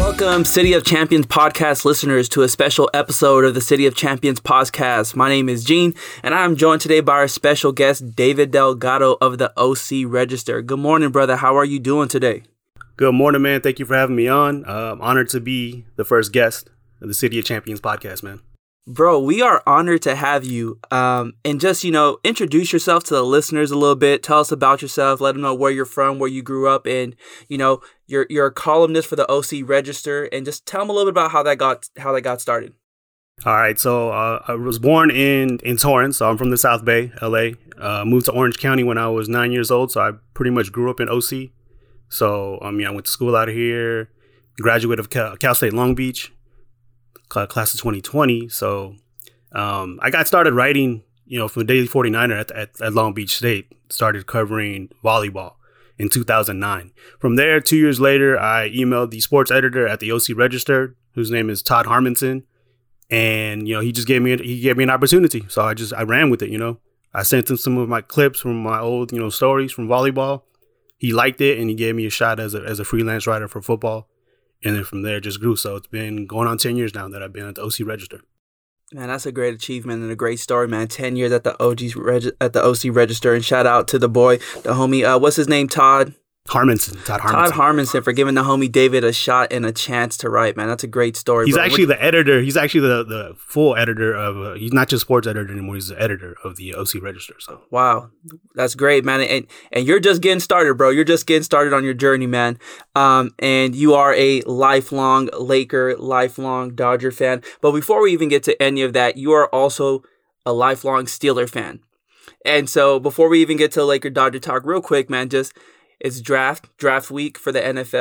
Welcome, City of Champions podcast listeners, to a special episode of the City of Champions podcast. My name is Gene, and I'm joined today by our special guest, David Delgado of the OC Register. Good morning, brother. How are you doing today? Good morning, man. Thank you for having me on. I'm honored to be the first guest of the City of Champions podcast, man. Bro, we are honored to have you. And just, introduce yourself to the listeners a little bit. Tell us about yourself. Let them know where you're from, where you grew up, and, you're a columnist for the OC Register. And just tell them a little bit about how that got started. All right. So I was born in Torrance. So I'm from the South Bay, LA. Moved to Orange County when I was 9 years old. So I pretty much grew up in OC. So, I went to school out of here, graduate of Cal State Long Beach, class of 2020. So I got started writing, from the Daily 49er at Long Beach State, started covering volleyball in 2009. From there, 2 years later, I emailed the sports editor at the OC Register, whose name is Todd Harmonson. And, he just gave me an opportunity. So I ran with it, I sent him some of my clips from my old, stories from volleyball. He liked it, and he gave me a shot as a freelance writer for football. And then from there, it just grew. So it's been going on 10 years now that I've been at the OC Register. Man, that's a great achievement and a great story, man. 10 years at the OC Register. And shout out to the boy, the homie, what's his name, Todd? Harmonson. Todd Harmonson for giving the homie David a shot and a chance to write, man. That's a great story. He's actually the editor. He's actually the full editor of, he's not just sports editor anymore. He's the editor of the OC Register. So wow, that's great, man. And you're just getting started, bro. You're just getting started on your journey, man. And you are a lifelong Laker, lifelong Dodger fan. But before we even get to any of that, you are also a lifelong Steeler fan. And so before we even get to Laker Dodger talk real quick, man, it's draft week for the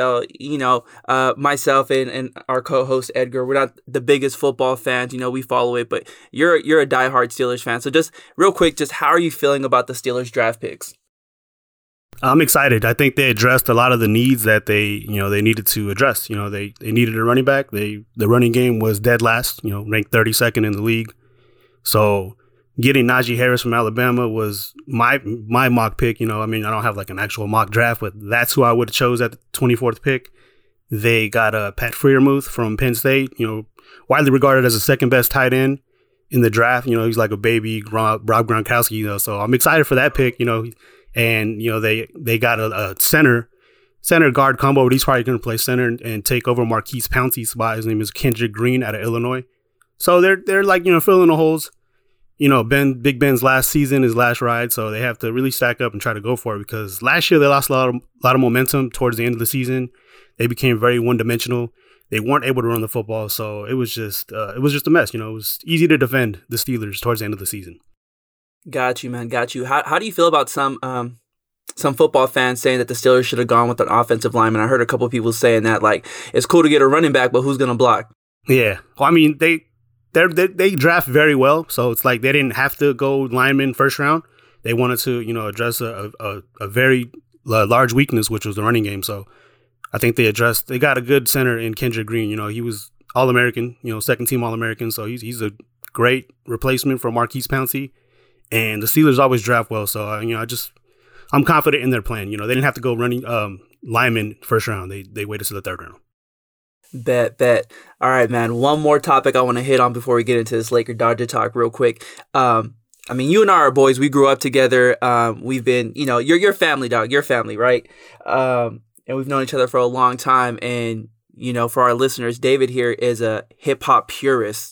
NFL. Myself and our co-host Edgar, we're not the biggest football fans. We follow it, but you're a diehard Steelers fan. So just real quick, just how are you feeling about the Steelers draft picks? I'm excited. I think they addressed a lot of the needs that they needed to address. They needed a running back. The running game was dead last, ranked 32nd in the league. So getting Najee Harris from Alabama was my mock pick. I don't have like an actual mock draft, but that's who I would have chose at the 24th pick. They got Pat Freiermuth from Penn State, widely regarded as the second best tight end in the draft. He's like a baby Rob Gronkowski, so I'm excited for that pick, and, they got a center guard combo, but he's probably going to play center and take over Marquise Pouncey's spot. His name is Kendrick Green out of Illinois. So they're like, filling the holes. Big Ben's last season, his last ride, so they have to really stack up and try to go for it, because last year they lost a lot of momentum towards the end of the season. They became very one-dimensional. They weren't able to run the football, so it was just a mess. It was easy to defend the Steelers towards the end of the season. Got you, man. Got you. How do you feel about some football fans saying that the Steelers should have gone with an offensive lineman? I heard a couple of people saying that, like, it's cool to get a running back, but who's going to block? Yeah. Well, they draft very well, so it's like they didn't have to go lineman first round. They wanted to, address a very large weakness, which was the running game. So I think they got a good center in Kendrick Green. He was All-American, second team All-American. So he's a great replacement for Marquise Pouncey. And the Steelers always draft well. So, I'm confident in their plan. They didn't have to go running lineman first round. They waited to the third round. Bet. All right, man. One more topic I want to hit on before we get into this Laker Dodger talk real quick. You and I are boys. We grew up together. We've been, you're family, dog. You're family, right? And we've known each other for a long time. And, for our listeners, David here is a hip hop purist.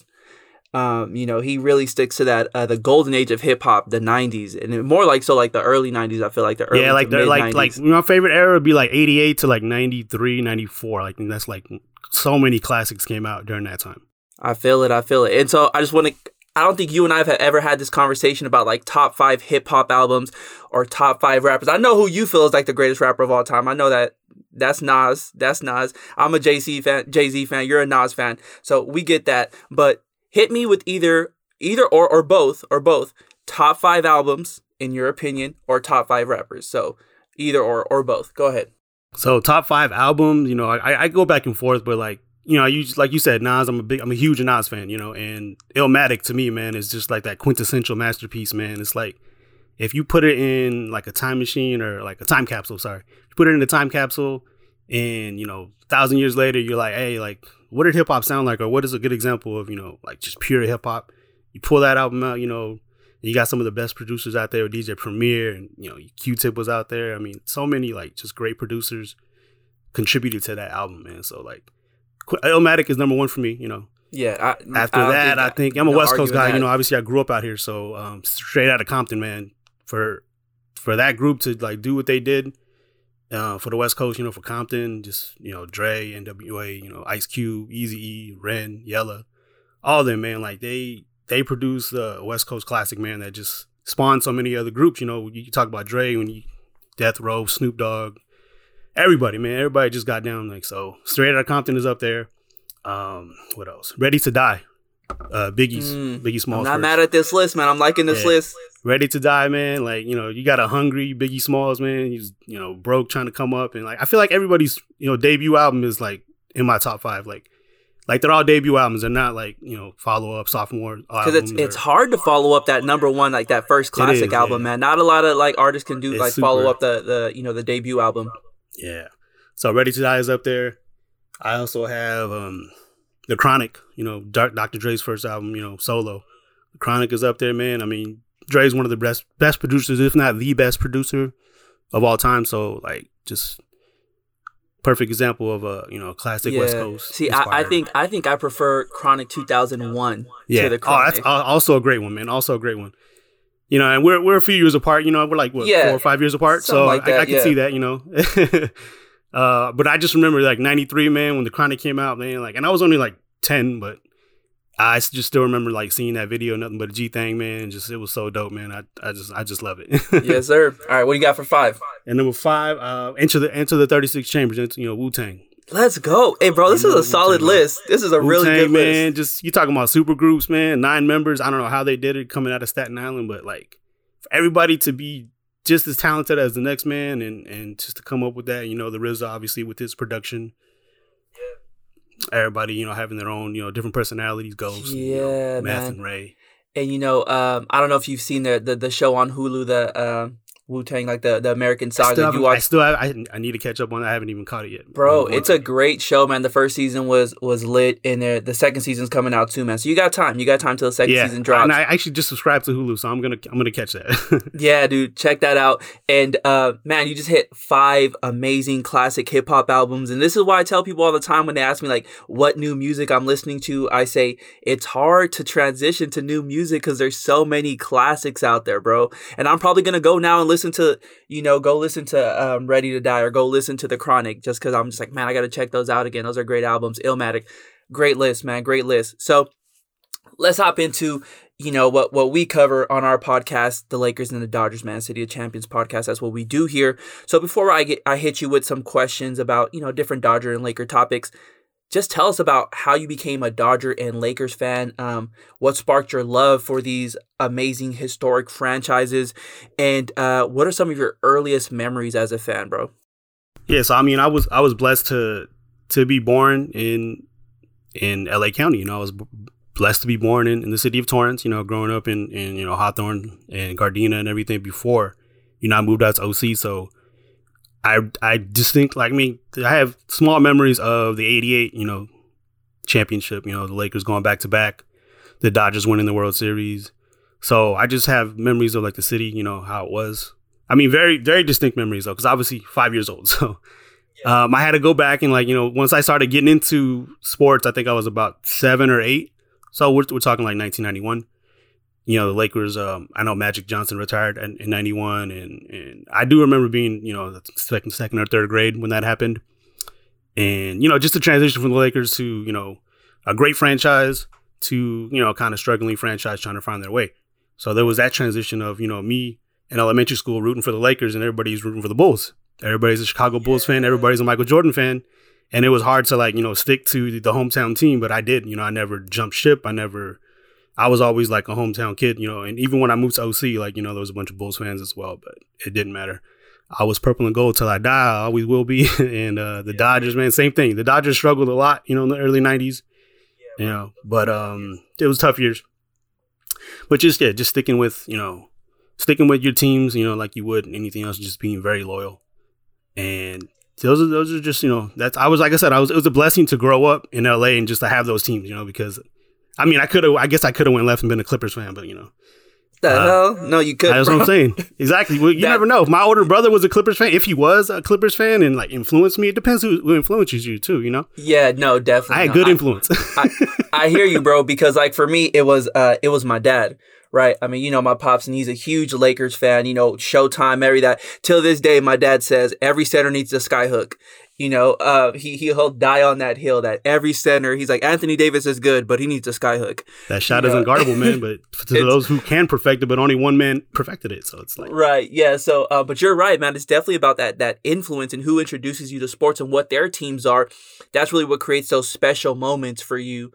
He really sticks to that, the golden age of hip hop, the 90s, and more like the early 90s. I feel like the early like my favorite era would be like 88 to like 93, 94. Like that's like so many classics came out during that time. I feel it. And so I don't think you and I have ever had this conversation about like top 5 hip hop albums or top 5 rappers. I know who you feel is like the greatest rapper of all time. I know that's Nas. I'm a Jay-Z fan. You're a Nas fan. So we get that, but hit me with either or both top 5 albums in your opinion, or top 5 rappers. So either or both. Go ahead. So top 5 albums, I go back and forth, but like like you said, Nas, I'm a huge Nas fan, and Illmatic to me, man, is just like that quintessential masterpiece, man. It's like if you put it in like a time machine or like a time capsule, if you put it in a time capsule And, 1,000 years later, you're like, hey, like, what did hip hop sound like? Or what is a good example of, like just pure hip hop? You pull that album out, and you got some of the best producers out there, DJ Premier, and, Q-Tip was out there. I mean, so many, like, just great producers contributed to that album, man. So, like, Illmatic is number one for me, Yeah. After that, I think I'm a West Coast guy. Obviously I grew up out here, so straight out of Compton, man. For that group to like do what they did for the West Coast, for Compton, just Dre, NWA, Ice Cube, Eazy-E, Ren, Yella, all of them, man. Like they produced a West Coast classic, man, that just spawned so many other groups. You talk about Dre when Death Row, Snoop Dogg, everybody, man. Everybody just got down like so. Straight out of Compton is up there. What else? Ready to Die. Biggie Smalls. I'm not mad at this list, man. I'm liking this list. Ready to Die, man. Like, you got a hungry Biggie Smalls, man. He's, broke trying to come up. And like, I feel like everybody's, debut album is like in my top 5. Like they're all debut albums. They're not like, follow up sophomore albums. Because it's hard to follow up that number one, like that first classic album, man. Not a lot of like artists can do it's like super. Follow up the debut album. Yeah. So Ready to Die is up there. I also have The Chronic, Dr. Dre's first album, solo. The Chronic is up there, man. I mean, Dre's one of the best producers, if not the best producer of all time. So, like, just perfect example of a classic West Coast. See, I think I prefer Chronic 2001 to The Chronic. Oh, that's also a great one, man. Also a great one. And we're a few years apart. We're like 4 or 5 years apart. Something so like that, I can see that. But I just remember like 93, man, when The Chronic came out, man, like, and I was only like 10, but I just still remember like seeing that video, Nothing But a G Thing, man. Just, it was so dope, man. I just love it. Yes, sir. All right. What do you got for 5? And number 5, Enter the 36 Chambers, Wu-Tang. Let's go. Hey, bro, this is a solid list. This is a really good list. Man, just, you talking about super groups, man, 9 members. I don't know how they did it coming out of Staten Island, but like for everybody to be just as talented as the next man and just to come up with that, the RZA obviously with his production. Yeah. Everybody, having their own, different personalities, Ghost, Math and Ray. And I don't know if you've seen the show on Hulu, the Wu-Tang, like the American Saga. I need to catch up on it. I haven't even caught it yet. Bro, it's a great show, man. The first season was lit, and the second season's coming out too, man. So you got time. You got time till the second season drops. And I actually just subscribed to Hulu, so I'm gonna catch that. Yeah, dude, check that out. And man, you just hit 5 amazing classic hip hop albums, and this is why I tell people all the time when they ask me like what new music I'm listening to. I say it's hard to transition to new music because there's so many classics out there, bro. And I'm probably gonna go now and listen to Ready to Die or go listen to The Chronic just because I'm just like, man, I gotta check those out again. Those are great albums. Illmatic, great list, man, great list. So let's hop into what we cover on our podcast, the Lakers and the Dodgers, man, City of Champions podcast. That's what we do here. So before I hit you with some questions about different Dodger and Laker topics, just tell us about how you became a Dodger and Lakers fan. What sparked your love for these amazing historic franchises, and what are some of your earliest memories as a fan, bro? Yeah, so I mean, I was blessed to be born in LA County. I was blessed to be born in the city of Torrance. Growing up in Hawthorne and Gardena and everything before I moved out to OC. So I distinct, like me, I have small memories of the 88, championship, the Lakers going back to back, the Dodgers winning the World Series. So I just have memories of like the city, how it was. I mean, very, very distinct memories though, because obviously 5 years old. So I had to go back and like, once I started getting into sports, I think I was about 7 or 8. So we're talking like 1991. The Lakers, I know Magic Johnson retired in 91, and I do remember being, second or third grade when that happened. And, just the transition from the Lakers to, a great franchise to, kind of struggling franchise trying to find their way. So there was that transition of, me in elementary school rooting for the Lakers and everybody's rooting for the Bulls. Everybody's a Chicago Bulls fan. Everybody's a Michael Jordan fan. And it was hard to like, stick to the hometown team, but I did, I never jumped ship. I was always like a hometown kid, and even when I moved to OC, like, there was a bunch of Bulls fans as well, but it didn't matter. I was purple and gold till I die. I always will be. And the Dodgers, man, same thing. The Dodgers struggled a lot, in the early 90s, but it was tough years. But just sticking with your teams, like you would anything else, just being very loyal. And Those are just, that's, I was, like I said, it was a blessing to grow up in LA and just to have those teams, because I mean, I guess I could have went left and been a Clippers fan, but the hell? No, you couldn't. That's what I'm saying. Exactly. Well, you never know. If my older brother was a Clippers fan, if he was a Clippers fan and like influenced me, it depends who influences you too, Yeah, no, definitely. I had good influence. I hear you, bro, because like for me, it was my dad. Right. I mean, my pops, and he's a huge Lakers fan, Showtime, every that. Till this day, my dad says every center needs a skyhook. He'll die on that hill that every center, he's like, Anthony Davis is good, but he needs a skyhook. That shot isn't guardable, man, but to those who can perfect it, but only one man perfected it. So it's like. Right. Yeah. So, but you're right, man. It's definitely about that influence and who introduces you to sports and what their teams are. That's really what creates those special moments for you.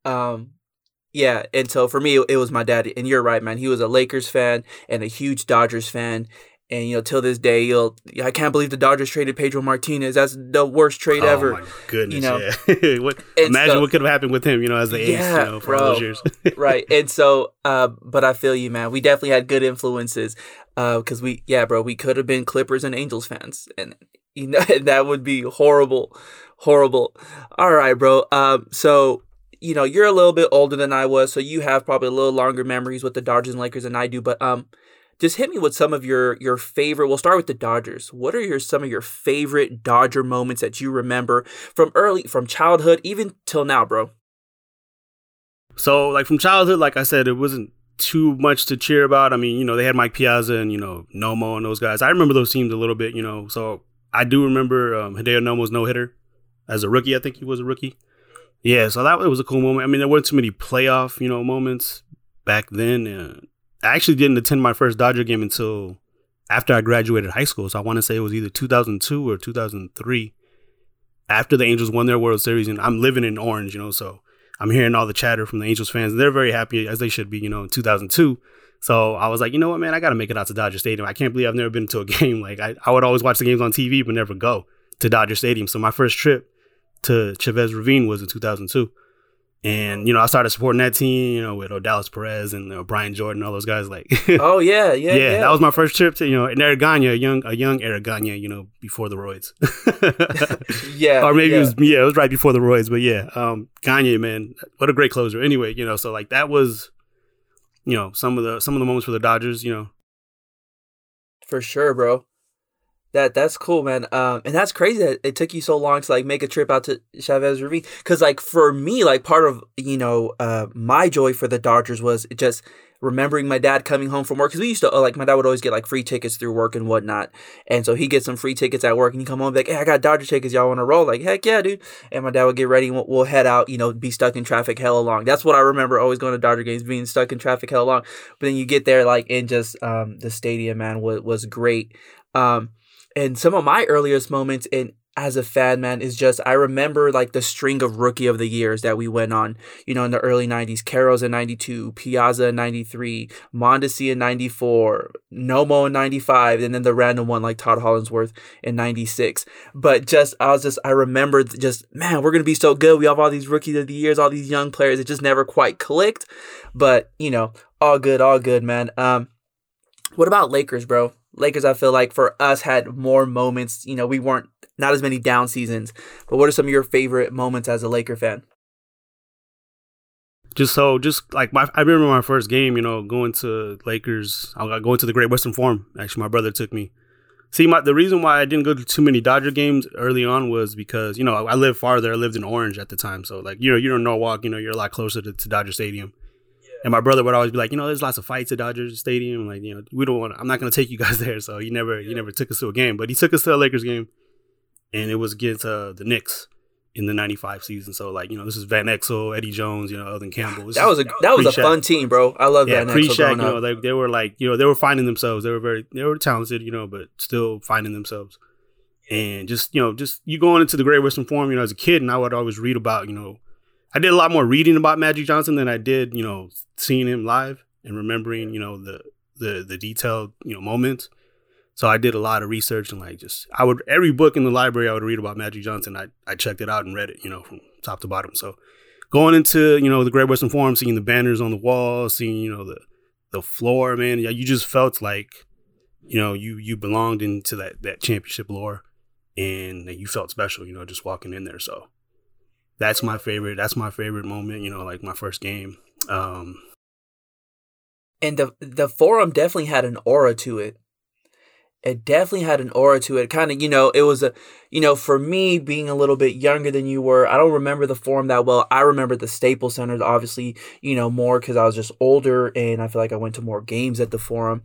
Yeah, and so for me, it was my dad. And you're right, man. He was a Lakers fan and a huge Dodgers fan. And, till this day, I can't believe the Dodgers traded Pedro Martinez. That's the worst trade ever. Oh, my goodness, yeah. Imagine what could have happened with him, as the ace, for all those years. Right. And so, but I feel you, man. We definitely had good influences because we could have been Clippers and Angels fans. And, that would be horrible, horrible. All right, bro. So... you're a little bit older than I was, so you have probably a little longer memories with the Dodgers and Lakers than I do. But just hit me with some of your favorite. We'll start with the Dodgers. What are some of your favorite Dodger moments that you remember from childhood, even till now, bro? So, like from childhood, like I said, it wasn't too much to cheer about. I mean, they had Mike Piazza and Nomo and those guys. I remember those teams a little bit. So I do remember Hideo Nomo's no hitter as a rookie. I think he was a rookie. Yeah, so that was a cool moment. I mean, there weren't too many playoff, moments back then. I actually didn't attend my first Dodger game until after I graduated high school. So I want to say it was either 2002 or 2003 after the Angels won their World Series. And I'm living in Orange, so I'm hearing all the chatter from the Angels fans. And they're very happy, as they should be, in 2002. So I was like, you know what, man, I got to make it out to Dodger Stadium. I can't believe I've never been to a game. Like, I would always watch the games on TV, but never go to Dodger Stadium. So my first trip to Chavez Ravine was in 2002. And, I started supporting that team, with Odalis Perez and Brian Jordan, all those guys. Like, oh, yeah. That was my first trip to, in Aragana, a young Aragana, before the roids. Yeah. Or maybe it was right before the roids. But yeah, Gagne, man, what a great closer. Anyway, so like that was, some of the moments for the Dodgers, For sure, bro. That's cool, man. And that's crazy that it took you so long to like make a trip out to Chavez Ravine. Cause like for me, like part of, my joy for the Dodgers was just remembering my dad coming home from work. Cause we used to my dad would always get like free tickets through work and whatnot. And so he gets some free tickets at work and he come home and be like, hey, I got Dodger tickets. Y'all want to roll? Like, heck yeah, dude. And my dad would get ready and we'll head out, be stuck in traffic hella long. That's what I remember always going to Dodger games, being stuck in traffic hella long. But then you get there like in just, the stadium, man, was great. And some of my earliest moments as a fan, man, is just, I remember like the string of rookie of the years that we went on, in the early 90s. Carroll's in 92, Piazza in 93, Mondesi in 94, Nomo in 95, and then the random one like Todd Hollandsworth in 96. But I remember man, we're going to be so good. We have all these rookies of the years, all these young players. It just never quite clicked. But, all good, man. What about Lakers, bro? Lakers, I feel like for us had more moments. We weren't not as many down seasons. But what are some of your favorite moments as a Laker fan? I remember my first game, going to Lakers. I going to the Great Western Forum. Actually, my brother took me. See, the reason why I didn't go to too many Dodger games early on was because, I lived farther. I lived in Orange at the time. So, like, you're in Norwalk, you're a lot closer to Dodger Stadium. And my brother would always be like, there's lots of fights at Dodger Stadium. Like, we don't want. I'm not going to take you guys there. So he never took us to a game, but he took us to a Lakers game, and it was against the Knicks in the '95 season. So like, this is Van Exel, Eddie Jones, Elden Campbell. That was a fun team, bro. I love Van Exel. Pre-Shaq, they were like, they were finding themselves. They were talented, but still finding themselves. And just you going into the Great Western Forum, as a kid, and I would always read about, I did a lot more reading about Magic Johnson than I did, seeing him live and remembering, the detailed, moments. So I did a lot of research and every book in the library I would read about Magic Johnson, I checked it out and read it, from top to bottom. So going into, the Great Western Forum, seeing the banners on the wall, seeing, the floor, man, you just felt like, you belonged into that championship lore. and you felt special, just walking in there. So that's my favorite. That's my favorite moment, like my first game. And the Forum definitely had an aura to it. It definitely had an aura to it. Kind of, it was for me being a little bit younger than you were, I don't remember the Forum that well. I remember the Staples Center, obviously, more because I was just older and I feel like I went to more games at the Forum.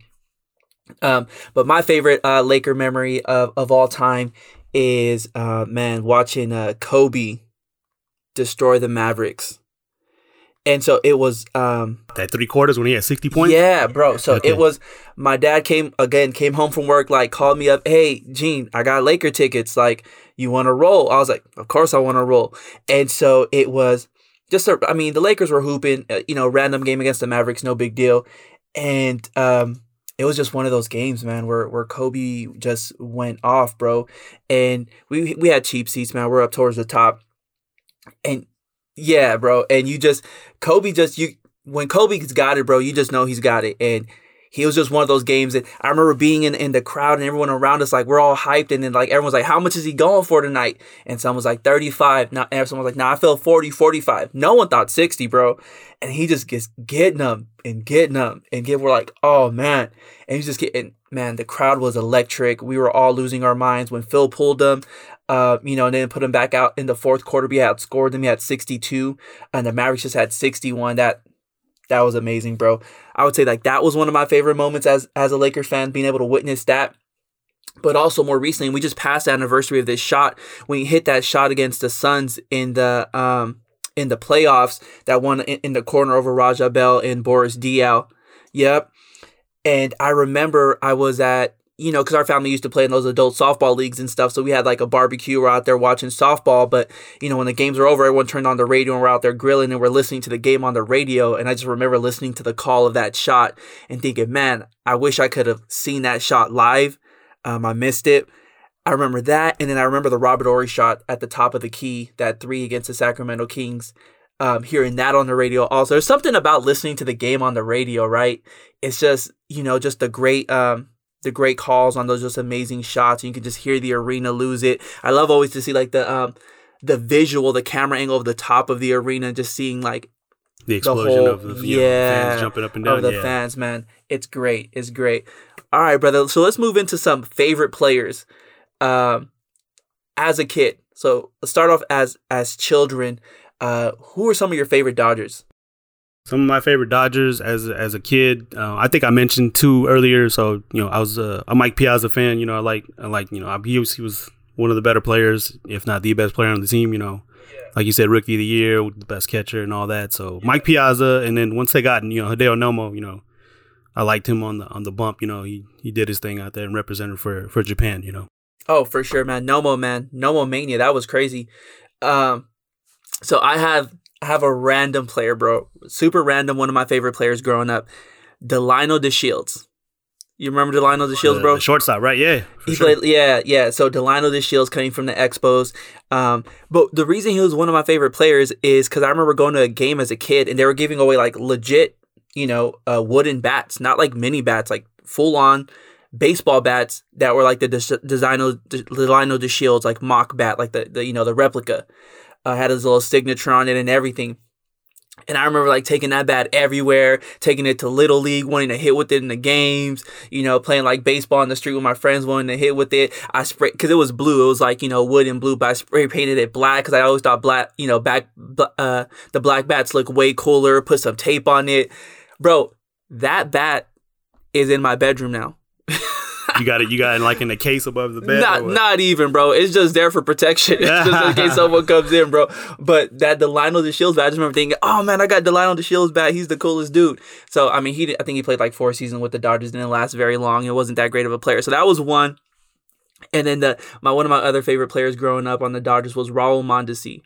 But my favorite Laker memory of all time is, watching Kobe destroy the Mavericks. And so it was that 3 quarters when he had 60 points. Yeah, bro. So It was my dad came home from work, like called me up. Hey, Gene, I got Laker tickets. Like, you want to roll? I was like, of course I want to roll. And so it was just the Lakers were hooping. Random game against the Mavericks, no big deal. And it was just one of those games, man, where Kobe just went off, bro. And we had cheap seats, man. We're up towards the top, and. Yeah, bro. And when Kobe's got it, bro, you just know he's got it. And he was just one of those games that I remember being in the crowd and everyone around us, like, we're all hyped. And then, like, everyone's like, how much is he going for tonight? And someone was like, 35. And someone was like, I feel 40, 45. No one thought 60, bro. And he just gets getting them. And we're like, oh, man. And he's just getting, man, the crowd was electric. We were all losing our minds when Phil pulled them. And then put him back out in the fourth quarter. We had scored them. He had 62, and the Mavericks just had 61. That was amazing, bro. I would say like that was one of my favorite moments as a Lakers fan, being able to witness that. But also more recently, we just passed the anniversary of this shot when he hit that shot against the Suns in the playoffs. That one in the corner over Raja Bell and Boris Diaw. Yep. And I remember I was at. Because our family used to play in those adult softball leagues and stuff. So we had like a barbecue. We're out there watching softball. But, when the games were over, everyone turned on the radio and we're out there grilling and we're listening to the game on the radio. And I just remember listening to the call of that shot and thinking, man, I wish I could have seen that shot live. I missed it. I remember that. And then I remember the Robert Horry shot at the top of the key, that 3 against the Sacramento Kings. Hearing that on the radio also. There's something about listening to the game on the radio, right? It's just, just the great calls on those just amazing shots. You can just hear the arena lose it. I love always to see like the visual, the camera angle of the top of the arena, just seeing like the explosion of the fans jumping up and down. Of the fans, man. It's great. It's great. All right, brother. So let's move into some favorite players as a kid. So let's start off as children. Who are some of your favorite Dodgers? Some of my favorite Dodgers as a kid, I think I mentioned 2 earlier. So I was a Mike Piazza fan. He was one of the better players, if not the best player on the team. Like you said, rookie of the year, the best catcher and all that. So Mike Piazza, and then once they got Hideo Nomo, I liked him on the bump. He did his thing out there and represented for Japan. Oh, for sure, man. Nomo Mania, that was crazy. So I have a random player, bro. Super random. One of my favorite players growing up, Delino DeShields. You remember Delino DeShields, bro? The shortstop, right? Yeah. Played. Yeah. So Delino DeShields coming from the Expos. But the reason he was one of my favorite players is because I remember going to a game as a kid and they were giving away like legit, wooden bats, not like mini bats, like full on baseball bats that were like the Delino DeShields, like mock bat, like the replica. Had his little signature on it and everything. And I remember like taking that bat everywhere, taking it to Little League, wanting to hit with it in the games, playing like baseball in the street with my friends, wanting to hit with it. I sprayed, because it was blue. It was like, wood and blue, but I spray painted it black because I always thought black, the black bats look way cooler, put some tape on it. Bro, that bat is in my bedroom now. You got it like in the case above the bed? Not even, bro. It's just there for protection. It's just in case someone comes in, bro. But that Delino DeShields bat, I just remember thinking, oh man, I got Delino DeShields bat. He's the coolest dude. So I think he played like 4 seasons with the Dodgers. Didn't last very long. It wasn't that great of a player. So that was one. And then one of my other favorite players growing up on the Dodgers was Raul Mondesi.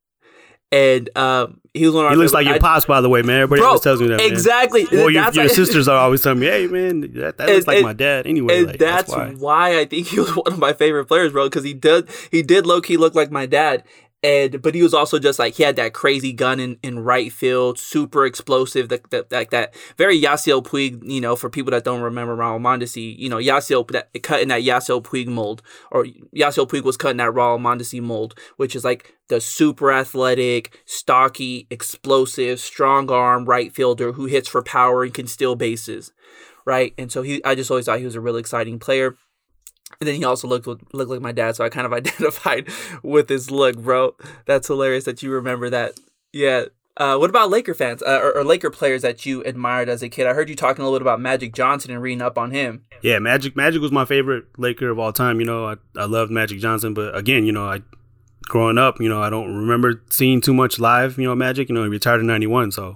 And he was one of our. He looks like your pops, by the way, man. Everybody always tells me that. Exactly. Man. Or your sisters are always telling me, "Hey, man, that looks like my dad." Anyway, and that's why I think he was one of my favorite players, bro. Because he did low key look like my dad. But he was also just like, he had that crazy gun in right field, super explosive, that very Yasiel Puig, for people that don't remember Raul Mondesi, Yasiel, cut in that Yasiel Puig mold, or Yasiel Puig was cut in that Raul Mondesi mold, which is like the super athletic, stocky, explosive, strong arm right fielder who hits for power and can steal bases, right? And so I just always thought he was a really exciting player. And then he also looked like my dad, so I kind of identified with his look, bro. That's hilarious that you remember that. Yeah. What about Laker fans or Laker players that you admired as a kid? I heard you talking a little bit about Magic Johnson and reading up on him. Yeah, Magic was my favorite Laker of all time. I loved Magic Johnson, but again, growing up, I don't remember seeing too much live. Magic. He retired in '91, so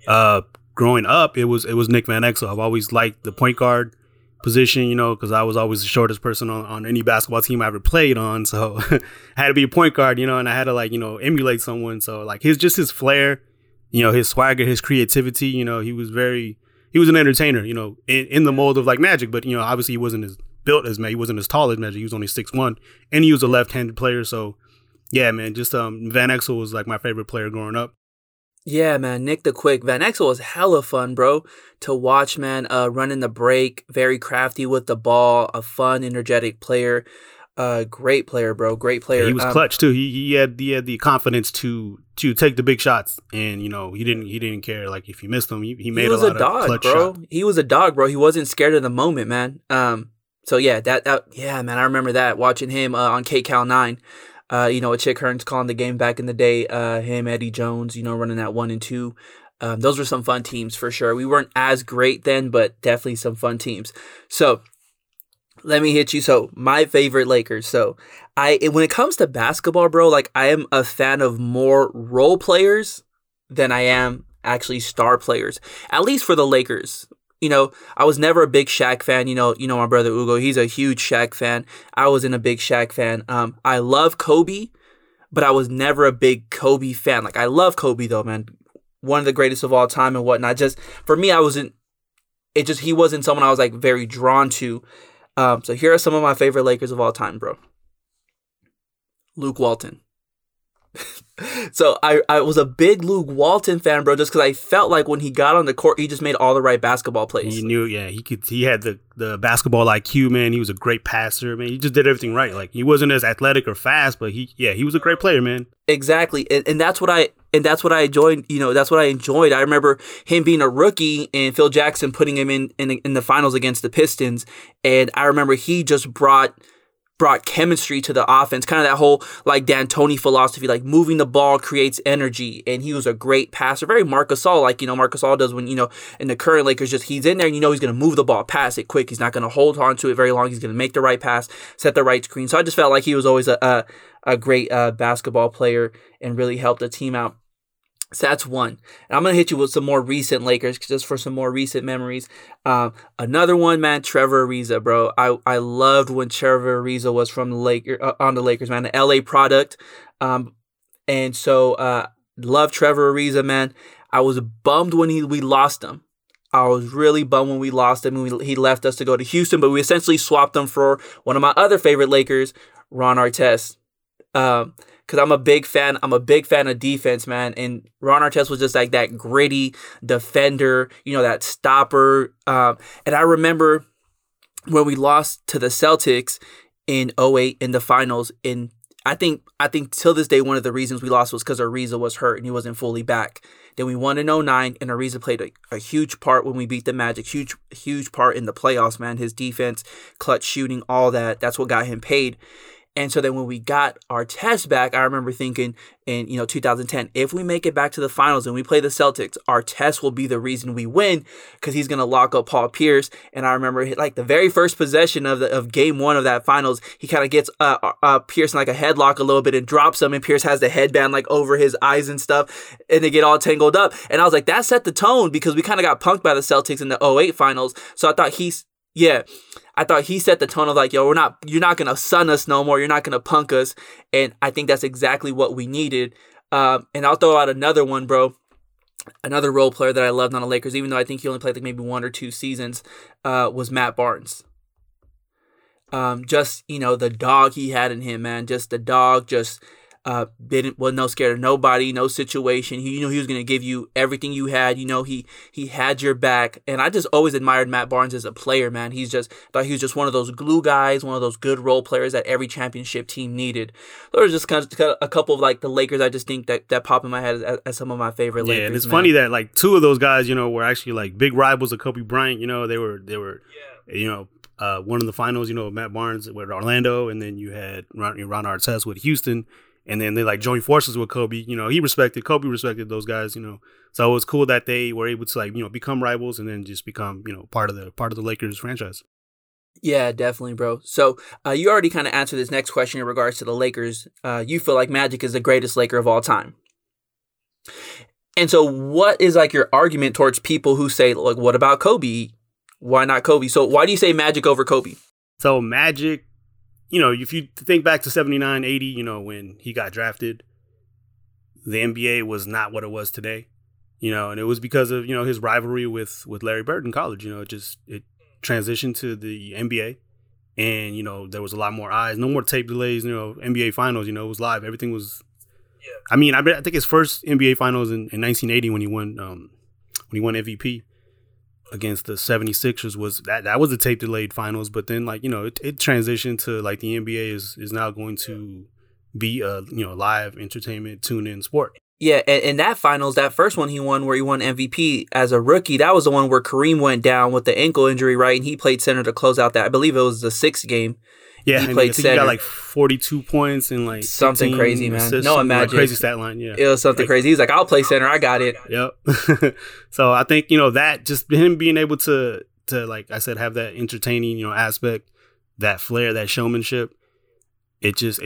growing up, it was Nick Van Exel. I've always liked the point guard position, because I was always the shortest person on any basketball team I ever played on. So I had to be a point guard, and I had to emulate someone. So his flair, his swagger, his creativity, he was an entertainer, in the mold of like Magic, but obviously he wasn't as built as Magic. He wasn't as tall as Magic. He was only 6'1", and he was a left-handed player. So yeah, man, just Van Exel was like my favorite player growing up. Yeah, man, Nick the Quick. Van Exel was hella fun, bro, to watch, man. Running the break, very crafty with the ball, a fun, energetic player. Great player, bro. Great player. Yeah, he was clutch too. He had the confidence to take the big shots, and he didn't care like if you missed him. He made a lot of clutch shots. He was a dog, bro. He wasn't scared of the moment, man. So yeah, yeah, man. I remember that watching him on KCAL 9. With Chick Hearns calling the game back in the day, him, Eddie Jones, running that 1 and 2. Those were some fun teams for sure. We weren't as great then, but definitely some fun teams. So let me hit you. So my favorite Lakers. So when it comes to basketball, bro, like I am a fan of more role players than I am actually star players, at least for the Lakers. I was never a big Shaq fan. My brother Ugo, he's a huge Shaq fan. I wasn't a big Shaq fan. I love Kobe, but I was never a big Kobe fan. Like, I love Kobe though, man. One of the greatest of all time and whatnot. Just for me, he wasn't someone I was like very drawn to. So here are some of my favorite Lakers of all time, bro. Luke Walton. So I was a big Luke Walton fan, bro, just because I felt like when he got on the court, he just made all the right basketball plays. He knew, yeah, he had the basketball IQ, man. He was a great passer, man. He just did everything right. Like, he wasn't as athletic or fast, but he was a great player, man. Exactly, and that's what I enjoyed. That's what I enjoyed. I remember him being a rookie and Phil Jackson putting him in the finals against the Pistons, and I remember he just brought chemistry to the offense, kind of that whole like D'Antoni philosophy, like moving the ball creates energy, and he was a great passer, very Marc Gasol, like Marc Gasol does when in the current Lakers, just he's in there and he's going to move the ball, pass it quick, he's not going to hold on to it very long, he's going to make the right pass, set the right screen. So I just felt like he was always a great basketball player and really helped the team out. So that's one. And I'm going to hit you with some more recent Lakers just for some more recent memories. Another one, man, Trevor Ariza, bro. I loved when Trevor Ariza was from on the Lakers, man, the LA product. And so love Trevor Ariza, man. I was bummed when we lost him. I was really bummed when we lost him and he left us to go to Houston, but we essentially swapped him for one of my other favorite Lakers, Ron Artest. Because I'm a big fan of defense, man. And Ron Artest was just like that gritty defender, that stopper. And I remember when we lost to the Celtics in 2008 in the finals. And I think till this day, one of the reasons we lost was because Ariza was hurt and he wasn't fully back. Then we won in 2009, and Ariza played a huge part when we beat the Magic. Huge part in the playoffs, man. His defense, clutch shooting, all that. That's what got him paid. And so then when we got Artest back, I remember thinking in 2010, if we make it back to the finals and we play the Celtics, Artest will be the reason we win because he's going to lock up Paul Pierce. And I remember like the very first possession of game one of that finals, he kind of gets Pierce in like a headlock a little bit and drops him, and Pierce has the headband like over his eyes and stuff, and they get all tangled up. And I was like, that set the tone because we kind of got punked by the Celtics in the 2008 finals. So I thought he set the tone of like, yo, you're not going to sun us no more. You're not going to punk us. And I think that's exactly what we needed. And I'll throw out another one, bro. Another role player that I loved on the Lakers, even though I think he only played like maybe 1 or 2 seasons, was Matt Barnes. Just, the dog he had in him, man. Just the dog, just Was no scared of nobody, no situation. He was going to give you everything you had. He had your back, and I just always admired Matt Barnes as a player, man. Thought he was just one of those glue guys, one of those good role players that every championship team needed. There was just kind of a couple of like the Lakers. I just think that pop in my head as some of my favorite Lakers. Yeah, and it's funny that like two of those guys, were actually like big rivals of Kobe Bryant. They were one of the finals. Matt Barnes with Orlando, and then you had Ron Artest with Houston. And then they like joined forces with Kobe. Kobe respected those guys. So it was cool that they were able to like become rivals and then just become part of the Lakers franchise. Yeah, definitely, bro. So you already kind of answered this next question in regards to the Lakers. You feel like Magic is the greatest Laker of all time. And so what is like your argument towards people who say, like, what about Kobe? Why not Kobe? So why do you say Magic over Kobe? So Magic, if you think back to 79, 80, when he got drafted, the NBA was not what it was today, and it was because of, his rivalry with Larry Bird in college. It transitioned to the NBA, and, there was a lot more eyes, no more tape delays, NBA finals, it was live. Everything was, I mean, I think his first NBA finals in 1980 when he won MVP against the 76ers was that was a tape delayed finals, but then like it transitioned to like the NBA is now going to be a live entertainment tune in sport. Yeah, and that finals, that first one he won where he won MVP as a rookie, that was the one where Kareem went down with the ankle injury, right? And he played center to close out that. I believe it was the sixth game. Yeah, he played center. He got like 42 points and like something crazy, man. No, Magic. Like crazy stat line, yeah. It was something crazy. He's like, I'll play center. I got it. Yep. So I think, that just him being able to like I said, have that entertaining, aspect, that flair, that showmanship, it just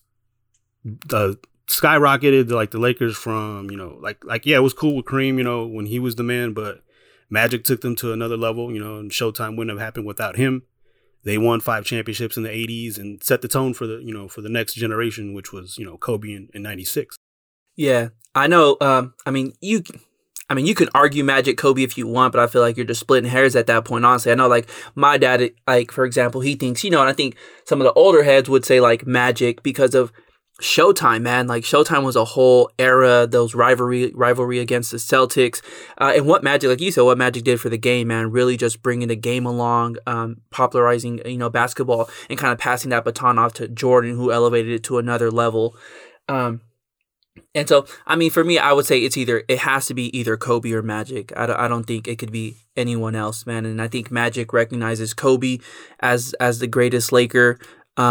skyrocketed like the Lakers from, like yeah, it was cool with Kareem, when he was the man, but Magic took them to another level, and Showtime wouldn't have happened without him. They won 5 championships in the 80s and set the tone for the next generation, which was, Kobe in 96. Yeah, I know. You can argue Magic, Kobe if you want, but I feel like you're just splitting hairs at that point, honestly. I know, like, my dad, like, for example, he thinks, and I think some of the older heads would say, like, Magic because of Showtime, man. Like, Showtime was a whole era, those rivalry against the Celtics, and what Magic, like you said, what Magic did for the game, man, really just bringing the game along, popularizing, basketball, and kind of passing that baton off to Jordan, who elevated it to another level. And so, I mean, for me, I would say it has to be either Kobe or Magic. I don't think it could be anyone else, man. And I think Magic recognizes Kobe as the greatest Laker,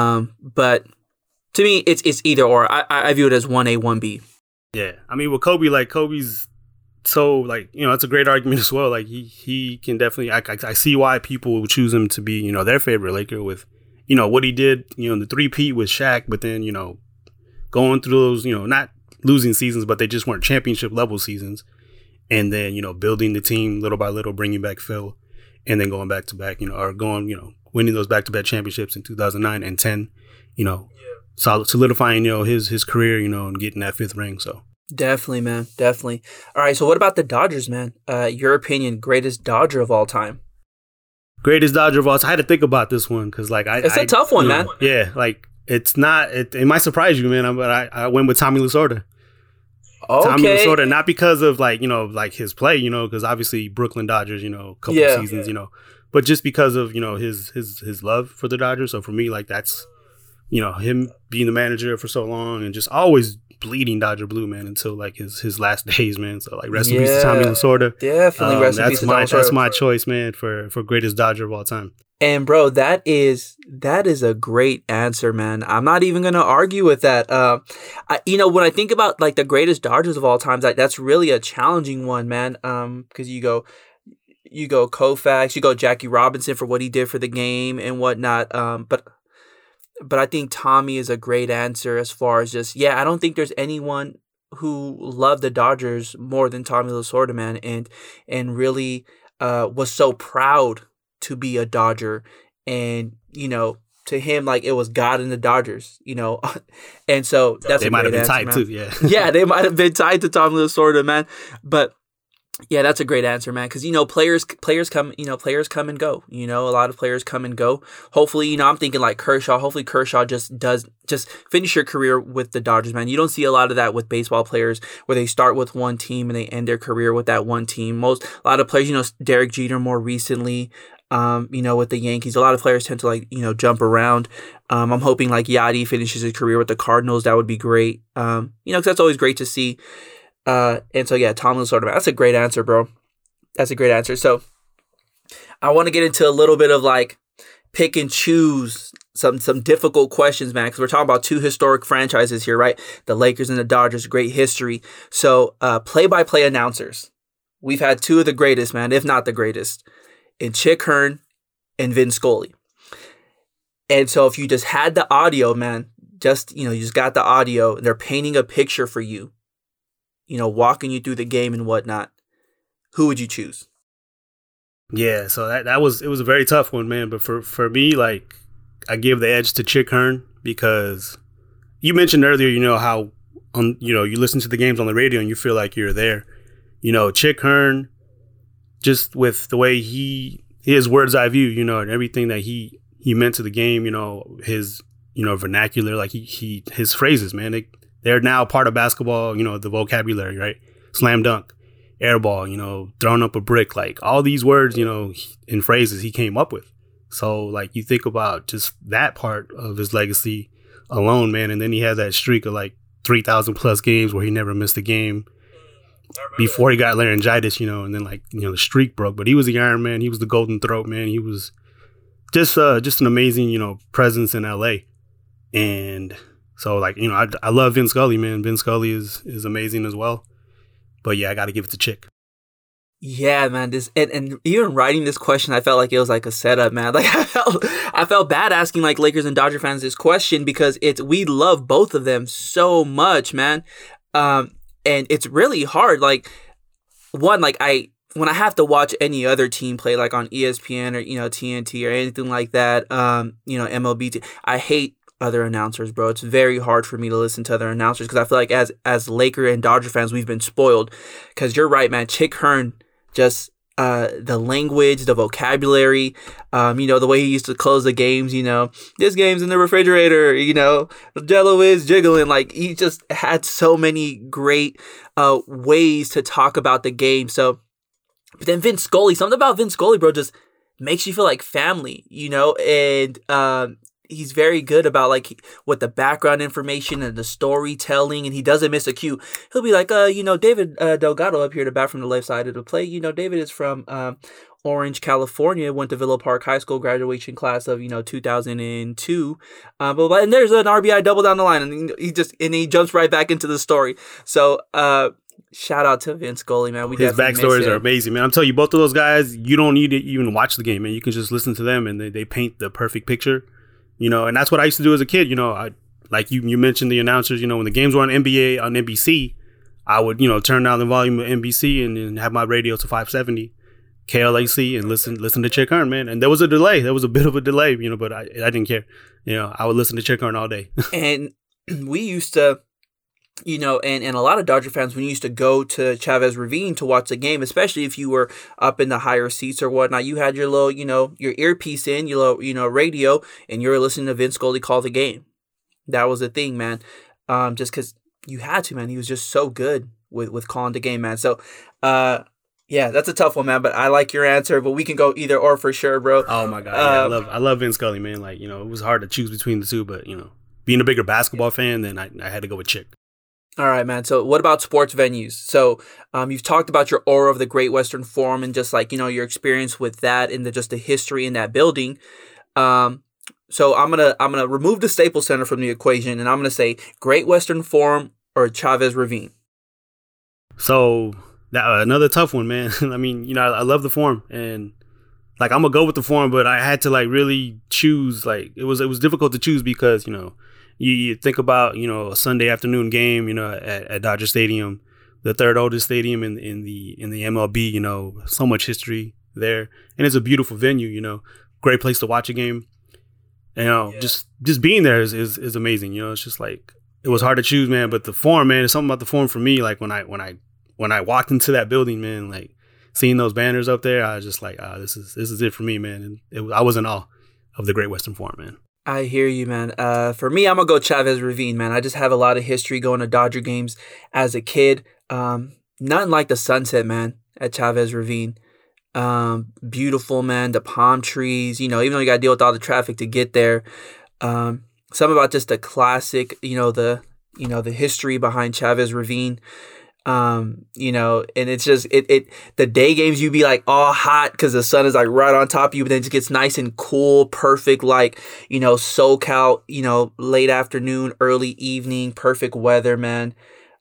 but to me, it's either or. I view it as 1A, 1B. Yeah. I mean, with Kobe, like, Kobe's so, like, it's a great argument as well. Like, he can definitely, I see why people would choose him to be, their favorite Laker with, what he did, in the 3-peat with Shaq, but then, going through those, not losing seasons, but they just weren't championship level seasons. And then, building the team little by little, bringing back Phil, and then going back to back, or going, winning those back-to-back championships in 2009 and 10, solidifying, his career, and getting that 5th ring. So definitely, man, definitely. All right, so what about the Dodgers, man? Your opinion, greatest Dodger of all time? Greatest Dodger of all time. I had to think about this one because, like, it's a tough one, man. Yeah, like it's not. It might surprise you, man. But I went with Tommy Lasorda. Okay. Tommy Lasorda, not because of like like his play, because obviously Brooklyn Dodgers, a couple seasons, but just because of his love for the Dodgers. So for me, like that's. Him being the manager for so long and just always bleeding Dodger blue, man, until like his last days, man. So like rest in peace to Tommy Lasorda. Definitely rest in peace to Tommy Lasorda. That's my choice, man, for greatest Dodger of all time. And bro, that is a great answer, man. I'm not even gonna argue with that. When I think about like the greatest Dodgers of all time, that's really a challenging one, man. Because you go Koufax, you go Jackie Robinson for what he did for the game and whatnot. But I think Tommy is a great answer as far as just, I don't think there's anyone who loved the Dodgers more than Tommy Lasorda, man, and really was so proud to be a Dodger. And, to him, like, it was God and the Dodgers, And so that's they a might have great been answer, tied man. too, Yeah, they might have been tied to Tommy Lasorda, man. But Yeah, that's a great answer, man. Because players come and go. A lot of players come and go. Hopefully, I'm thinking like Kershaw. Hopefully, Kershaw just finish your career with the Dodgers, man. You don't see a lot of that with baseball players where they start with one team and they end their career with that one team. A lot of players, Derek Jeter more recently. With the Yankees, a lot of players tend to jump around. I'm hoping like Yadi finishes his career with the Cardinals. That would be great. Because that's always great to see. And so, yeah, Tomlin sort of, that's a great answer, bro. That's a great answer. So I want to get into a little bit of like pick and choose some difficult questions, man, because we're talking about two historic franchises here, right? The Lakers and the Dodgers, great history. So play-by-play announcers. We've had two of the greatest, man, if not the greatest, in Chick Hearn and Vin Scully. And so if you just had the audio, man, you just got the audio, and they're painting a picture for you, walking you through the game and whatnot, who would you choose? Yeah, so it was a very tough one, man. But for me, like, I give the edge to Chick Hearn because you mentioned earlier, how you listen to the games on the radio and you feel like you're there. Chick Hearn, just with the way his words eye view, and everything that he meant to the game, his vernacular, like his phrases, man, they're now part of basketball, the vocabulary, right? Slam dunk, air ball, throwing up a brick, like all these words, in phrases he came up with. So like you think about just that part of his legacy alone, man. And then he had that streak of like 3,000 plus games where he never missed a game before he got laryngitis, and then like, the streak broke. But he was the Iron Man. He was the Golden Throat, man. He was just an amazing, presence in LA. And so, like, I love Vin Scully, man. Vin Scully is amazing as well. But yeah, I got to give it to Chick. Yeah, man. And even writing this question, I felt like it was like a setup, man. Like I felt bad asking like Lakers and Dodger fans this question because we love both of them so much, man. And it's really hard. Like when I have to watch any other team play, like on ESPN or TNT or anything like that, MLB, I hate other announcers, bro. It's very hard for me to listen to other announcers because I feel like as Laker and Dodger fans, we've been spoiled. Because you're right, man. Chick Hearn, just the language, the vocabulary, the way he used to close the games. This game's in the refrigerator. The Jello is jiggling. Like he just had so many great ways to talk about the game. So, but then Vin Scully, something about Vin Scully, bro, just makes you feel like family. And he's very good about like with the background information and the storytelling, and he doesn't miss a cue. He'll be like, David Delgado up here to bat from the left side of the play. David is from Orange, California, went to Villa Park High School, graduation class of 2002. And there's an RBI double down the line, and he jumps right back into the story. So shout out to Vin Scully, man. His backstories are amazing, man. I'm telling you, both of those guys, you don't need to even watch the game, man. You can just listen to them, and they paint the perfect picture. And that's what I used to do as a kid. I like you mentioned the announcers. When the games were on NBA on NBC, I would turn down the volume of NBC and have my radio to 570 KLAC and listen to Chick Hearn, man. And there was a delay. There was a bit of a delay, but I didn't care. I would listen to Chick Hearn all day. And we used to, and a lot of Dodger fans, when you used to go to Chavez Ravine to watch the game, especially if you were up in the higher seats or whatnot, you had your little, your earpiece in, your little, radio, and you were listening to Vin Scully call the game. That was the thing, man. Just because you had to, man. He was just so good with calling the game, man. So, yeah, that's a tough one, man. But I like your answer. But we can go either or for sure, bro. Oh my God, yeah, I love Vin Scully, man. Like it was hard to choose between the two, but being a bigger basketball fan, then I had to go with Chick. All right, man. So what about sports venues? So you've talked about your aura of the Great Western Forum and just like, your experience with that and just the history in that building. So I'm gonna remove the Staples Center from the equation, and I'm gonna say Great Western Forum or Chavez Ravine. So another tough one, man. I mean, I love the Forum, and like I'm gonna go with the Forum, but I had to like really choose. Like it was difficult to choose because you think about a Sunday afternoon game, at Dodger Stadium, the third oldest stadium in the MLB. So much history there, and it's a beautiful venue. Great place to watch a game. Just being there is amazing. It's just like it was hard to choose, man. But the Forum, man, it's something about the Forum for me. Like when I when I walked into that building, man, like seeing those banners up there, I was just like, this is it for me, man. And I was in awe of the Great Western Forum, man. I hear you, man. For me, I'm going to go Chavez Ravine, man. I just have a lot of history going to Dodger games as a kid. Nothing like the sunset, man, at Chavez Ravine. Beautiful, man. The palm trees, even though you got to deal with all the traffic to get there. Something about just the classic, the history behind Chavez Ravine. And it's just the day games, you be like all hot because the sun is like right on top of you, but then it just gets nice and cool, perfect, like, SoCal, late afternoon, early evening, perfect weather, man.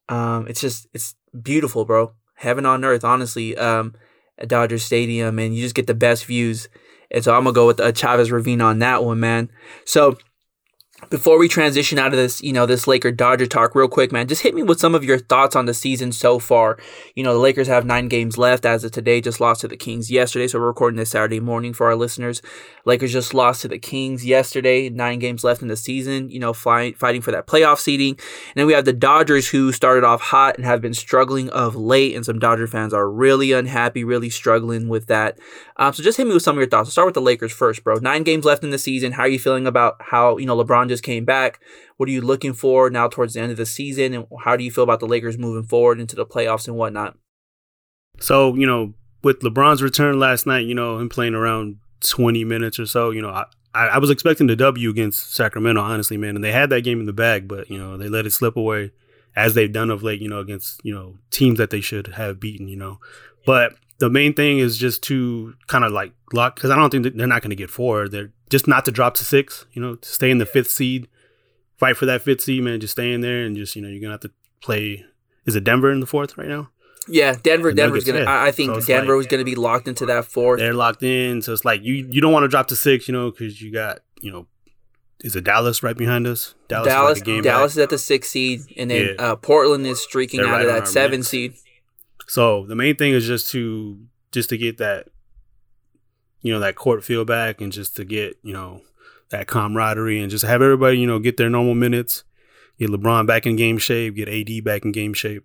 It's beautiful, bro. Heaven on earth, honestly, at Dodger Stadium, and you just get the best views. And so I'm going to go with Chavez Ravine on that one, man. So before we transition out of this, this Laker Dodger talk real quick, man, just hit me with some of your thoughts on the season so far. The Lakers have 9 games left as of today, just lost to the Kings yesterday. So we're recording this Saturday morning for our listeners. Lakers just lost to the Kings yesterday, 9 games left in the season, fighting for that playoff seeding. And then we have the Dodgers, who started off hot and have been struggling of late. And some Dodger fans are really unhappy, really struggling with that. So just hit me with some of your thoughts. I'll start with the Lakers first, bro. 9 games left in the season. How are you feeling about how, LeBron just came back? What are you looking for now towards the end of the season? And how do you feel about the Lakers moving forward into the playoffs and whatnot? So, with LeBron's return last night, him playing around 20 minutes or so, I was expecting the W against Sacramento, honestly, man. And they had that game in the bag, but, they let it slip away as they've done of late, against, teams that they should have beaten, But the main thing is just to kind of like lock, because I don't think they're not going to get 4. They're just not to drop to 6, to stay in the 5th seed, fight for that 5th seed, man. Just stay in there and just, you're going to have to play. Is it Denver in the 4th right now? Yeah, Denver's going to, I think so Denver was going to be locked into that 4th. They're locked in. So it's like, you don't want to drop to 6, because you got, is it Dallas right behind us? Dallas is at the 6th seed. And then Portland is streaking out of that 7th seed. So the main thing is just to get that, that court feel back, and just to get, that camaraderie, and just have everybody, get their normal minutes, get LeBron back in game shape, get AD back in game shape,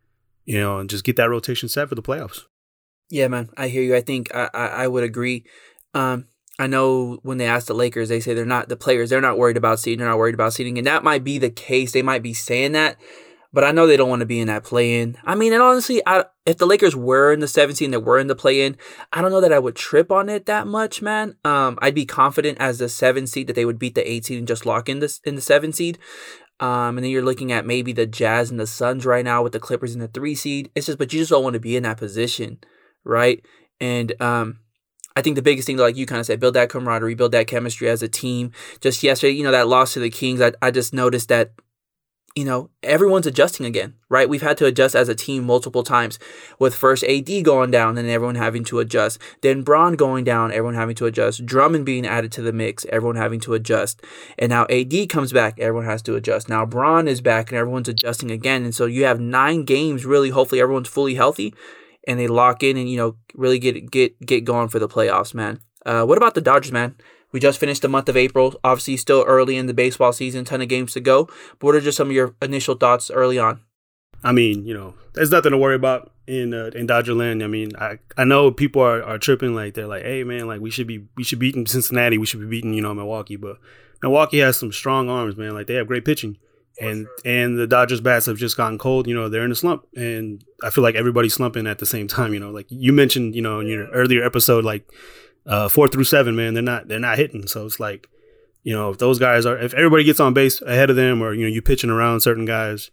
and just get that rotation set for the playoffs. Yeah, man, I hear you. I think I would agree. I know when they ask the Lakers, they say they're not worried about seeding. They're not worried about seeding. And that might be the case. They might be saying that. But I know they don't want to be in that play-in. I mean, and honestly, if the Lakers were in the 7th seed and they were in the play-in, I don't know that I would trip on it that much, man. I'd be confident as the 7th seed that they would beat the 8th seed and just lock in the 7th seed. And then you're looking at maybe the Jazz and the Suns right now with the Clippers in the 3 seed. But you just don't want to be in that position, right? And I think the biggest thing, like you kind of said, build that camaraderie, build that chemistry as a team. Just yesterday, that loss to the Kings, I just noticed that everyone's adjusting again, right? We've had to adjust as a team multiple times, with first AD going down and everyone having to adjust. Then Bron going down, everyone having to adjust. Drummond being added to the mix, everyone having to adjust. And now AD comes back, everyone has to adjust. Now Bron is back and everyone's adjusting again. And so you have 9 games, really, hopefully everyone's fully healthy and they lock in and, really get going for the playoffs, man. What about the Dodgers, man? We just finished the month of April. Obviously, still early in the baseball season, ton of games to go. But what are just some of your initial thoughts early on? I mean, there's nothing to worry about in Dodgerland. I mean, I know people are tripping, like they're like, hey man, like we should be beating Cincinnati, we should be beating Milwaukee, but Milwaukee has some strong arms, man. Like they have great pitching, and the Dodgers bats have just gotten cold. They're in a slump, and I feel like everybody's slumping at the same time. Like you mentioned, in your earlier episode, like 4 through 7, man, they're not hitting. So it's like, if those guys if everybody gets on base ahead of them, or you pitching around certain guys,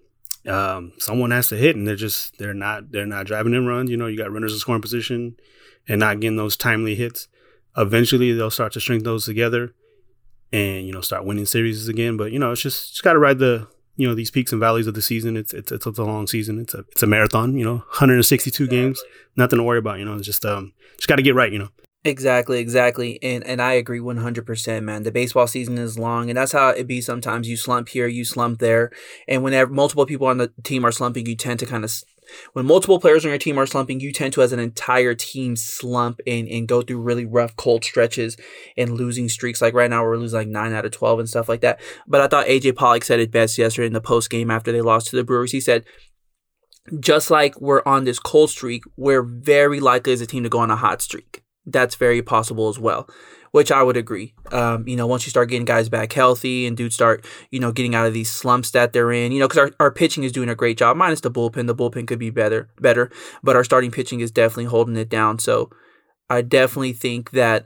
someone has to hit, and they're not driving in runs. You got runners in scoring position and not getting those timely hits. Eventually they'll start to string those together and start winning series again. But it's just got to ride the these peaks and valleys of the season. It's a long season. It's a marathon. 162 games, nothing to worry about. It's just got to get right. Exactly. And I agree 100%, man. The baseball season is long, and that's how it be sometimes. You slump here, you slump there. And whenever multiple people on the team are slumping, you tend to when multiple players on your team are slumping, you tend to, as an entire team, slump and go through really rough, cold stretches and losing streaks. Like right now, we're losing like 9 out of 12 and stuff like that. But I thought AJ Pollock said it best yesterday in the post game after they lost to the Brewers. He said, just like we're on this cold streak, we're very likely as a team to go on a hot streak. That's very possible as well, which I would agree. Once you start getting guys back healthy and dudes start, getting out of these slumps that they're in, because our pitching is doing a great job, minus the bullpen. The bullpen could be better, but our starting pitching is definitely holding it down. So I definitely think that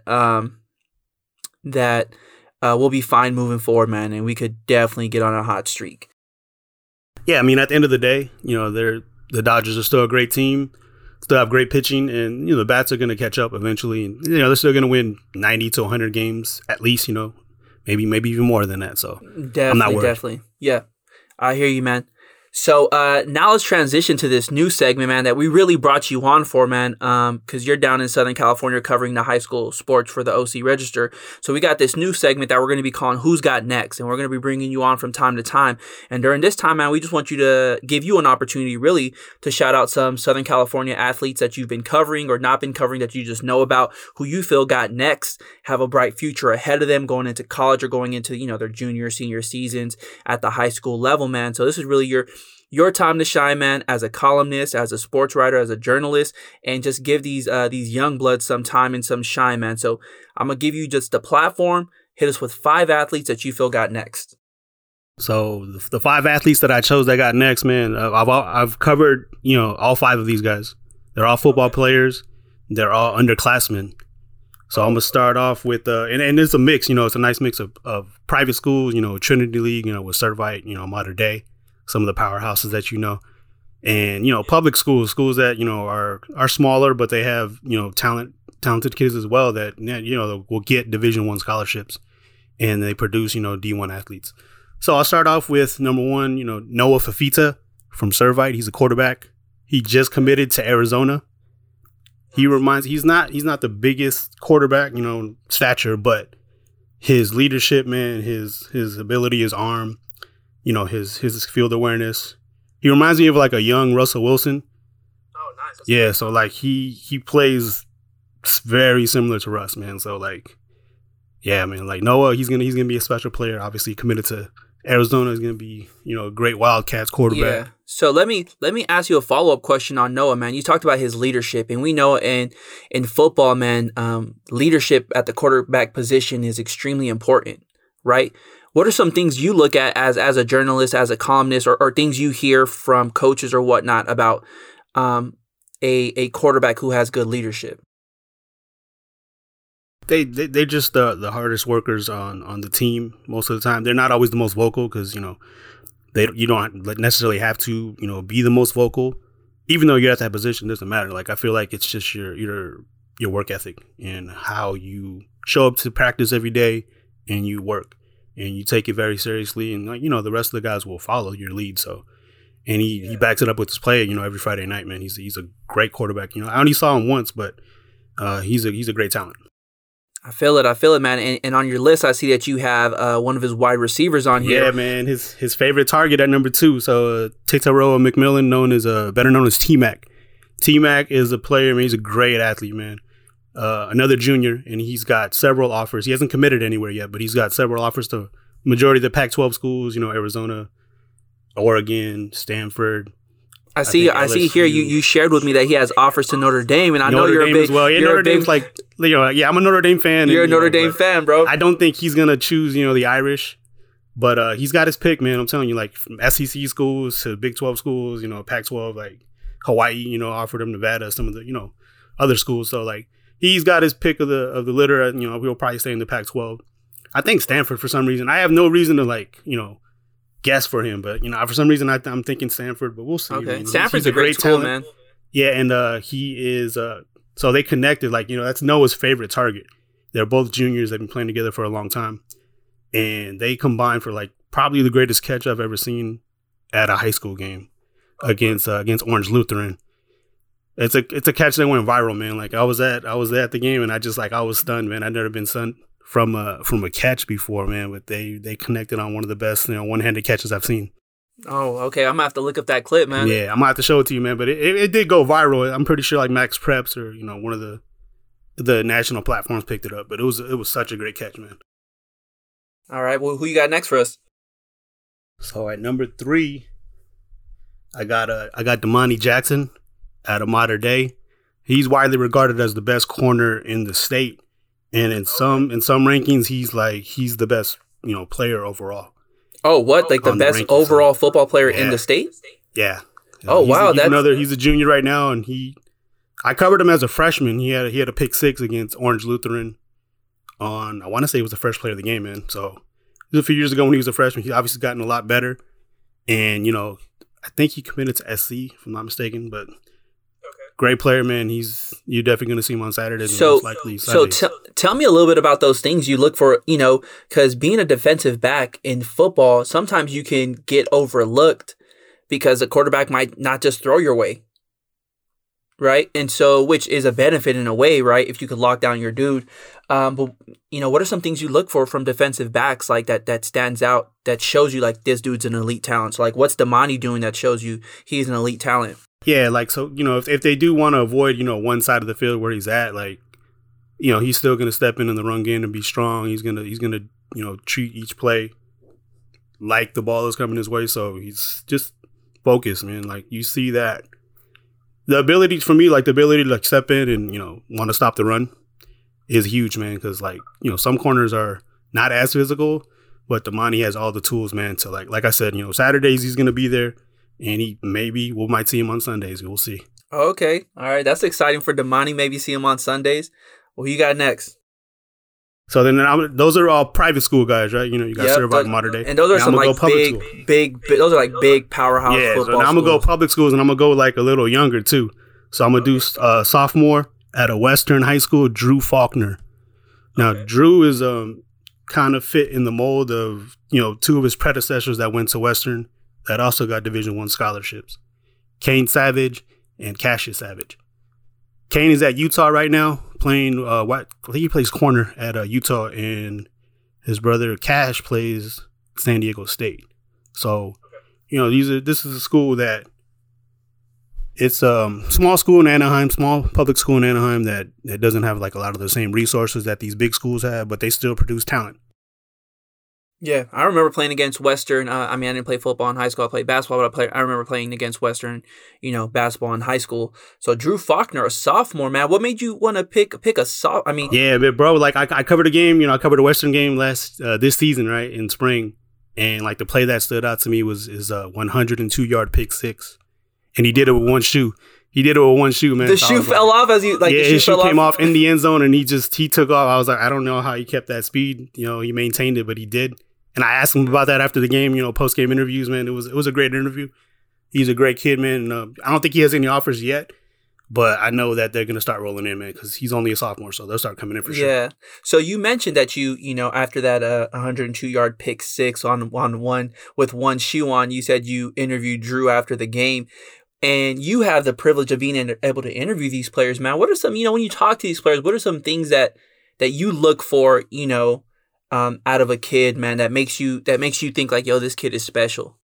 we'll be fine moving forward, man, and we could definitely get on a hot streak. Yeah, I mean, at the end of the day, the Dodgers are still a great team, still have great pitching, and the bats are going to catch up eventually, and they're still going to win 90 to 100 games at least, maybe even more than that. So I'm not worried. Definitely, yeah, I hear you, man. So now let's transition to this new segment, man, that we really brought you on for, man, because you're down in Southern California covering the high school sports for the OC Register. So we got this new segment that we're going to be calling Who's Got Next, and we're going to be bringing you on from time to time. And during this time, man, we just want you to give you an opportunity, really, to shout out some Southern California athletes that you've been covering or not been covering that you just know about, who you feel got next, have a bright future ahead of them going into college or going into, their junior, senior seasons at the high school level, man. So this is really your time to shine, man, as a columnist, as a sports writer, as a journalist, and just give these young bloods some time and some shine, man. So I'm going to give you just the platform. Hit us with 5 athletes that you feel got next. So the 5 athletes that I chose that got next, man, I've covered, all 5 of these guys. They're all football players. They're all underclassmen. So I'm going to start off with, and it's a mix, it's a nice mix of private schools, Trinity League, with Certified, Mater Dei. Some of the powerhouses that and public schools that are smaller, but they have talented kids as well that will get Division I scholarships, and they produce D1 athletes. So I'll start off with number 1, Noah Fafita from Certified. He's a quarterback. He just committed to Arizona. He's not the biggest quarterback stature, but his leadership, man, his ability, his arm. His field awareness. He reminds me of like a young Russell Wilson. Oh, nice. That's yeah, so like he plays very similar to Russ, man. So like, yeah, man, like Noah, he's gonna be a special player. Obviously committed to Arizona. Is gonna be a great Wildcats quarterback. Yeah. So let me ask you a follow-up question on Noah, man. You talked about his leadership, and we know in football, man, leadership at the quarterback position is extremely important, right? What are some things you look at as a journalist, as a columnist, or things you hear from coaches or whatnot about a quarterback who has good leadership? They're just the hardest workers on the team most of the time. They're not always the most vocal because you don't necessarily have to be the most vocal. Even though you're at that position, it doesn't matter. Like I feel like it's just your work ethic and how you show up to practice every day and you work. And you take it very seriously, and the rest of the guys will follow your lead. So, and he backs it up with his play. Every Friday night, man, he's a great quarterback. I only saw him once, but he's a great talent. I feel it, man. And on your list, I see that you have one of his wide receivers on here. Yeah, man, his favorite target at number 2. So Tataroa McMillan, better known as T-Mac. T-Mac is a player. I mean, he's a great athlete, man. Another junior, and he's got several offers. He hasn't committed anywhere yet, but he's got several offers to majority of the Pac-12 schools, Arizona, Oregon, Stanford. I see here you shared with me that he has offers to Notre Dame, and I know you're a big, as well. Yeah, Notre Dame's like, yeah, I'm a Notre Dame fan. You're a Notre Dame fan, bro. I don't think he's going to choose, the Irish, but he's got his pick, man. I'm telling you, like from SEC schools to Big 12 schools, Pac-12, like Hawaii, offered him Nevada, some of the, other schools. So like, he's got his pick of the litter. We'll probably stay in the Pac-12. I think Stanford for some reason. I have no reason to guess for him, but for some reason I'm thinking Stanford. But we'll see. Okay, Stanford's a great school, man. Yeah, and he is. So they connected. Like that's Noah's favorite target. They're both juniors. They've been playing together for a long time, and they combined for like probably the greatest catch I've ever seen at a high school game against Orange Lutheran. It's a catch that went viral, man. Like I was at the game, and I was stunned, man. I'd never been stunned from a catch before, man. But they connected on one of the best one-handed catches I've seen. Oh, okay. I'm gonna have to look up that clip, man. Yeah, I'm gonna have to show it to you, man. But it did go viral. I'm pretty sure like Max Preps or one of the national platforms picked it up. But it was such a great catch, man. All right. Well, who you got next for us? So at number 3, I got Damani Jackson out of Mater Dei. He's widely regarded as the best corner in the state, and in some rankings, he's the best player overall. Oh, what? Like the best overall football player in the state? Yeah. Oh, wow. He's a junior right now, and I covered him as a freshman. He had a pick 6 against Orange Lutheran on, I want to say it was the first player of the game, man. So it was a few years ago when he was a freshman. He's obviously gotten a lot better. And, I think he committed to SC, if I'm not mistaken, but great player, man. You're definitely going to see him on Saturdays. And most likely Sundays. Tell me a little bit about those things you look for, because being a defensive back in football, sometimes you can get overlooked because a quarterback might not just throw your way. Right. And so, which is a benefit in a way, right? If you could lock down your dude. But, what are some things you look for from defensive backs like that stands out, that shows you like this dude's an elite talent? So like, what's Damani doing that shows you he's an elite talent? Yeah. Like, so, if they do want to avoid, one side of the field where he's at, like, he's still going to step in the run game and be strong. He's going to, treat each play like the ball is coming his way. So he's just focused, man. Like, you see that. The ability to step in and, want to stop the run is huge, man. Because, some corners are not as physical, but Damani has all the tools, man, to, like I said, Saturdays he's going to be there. And we might see him on Sundays. We'll see. Okay. All right. That's exciting for Damani. Maybe see him on Sundays. Who you got next? So then those are all private school guys, right? You got Cervite and Mater Dei. And those are some like big, those are like big powerhouse football so now I'm going to go public schools, and I'm going to go like a little younger too. So I'm going to do sophomore at a Western high school, Drew Faulkner. Now, Drew is kind of fit in the mold of, two of his predecessors that went to Western that also got Division I scholarships. Kane Savage and Cassius Savage. Kane is at Utah right now playing, I think he plays corner at Utah, and his brother Cash plays San Diego State. So, this is a school that it's a small school in Anaheim, small public school in Anaheim that doesn't have like a lot of the same resources that these big schools have, but they still produce talent. Yeah, I remember playing against Western. I didn't play football in high school. I played basketball, but I remember playing against Western, basketball in high school. So Drew Faulkner, a sophomore, man. What made you want to pick a sophomore? Yeah, but bro, like I covered a game. I covered a Western game this season, right, in spring, and like the play that stood out to me was 102-yard pick 6, and he did it with one shoe. Man. The shoe fell off as you his shoe came off in the end zone, and he took off. I was like, I don't know how he kept that speed. He maintained it, but he did. And I asked him about that after the game, post-game interviews, man. It was a great interview. He's a great kid, man. And, I don't think he has any offers yet, but I know that they're going to start rolling in, man, because he's only a sophomore, so they'll start coming in for sure. Yeah. So you mentioned that you after that 102-yard pick 6 on one with one shoe on, you said you interviewed Drew after the game. And you have the privilege of being able to interview these players, man. What are some, when you talk to these players, what are some things that you look for, out of a kid, man, that makes you think like, yo, this kid is special?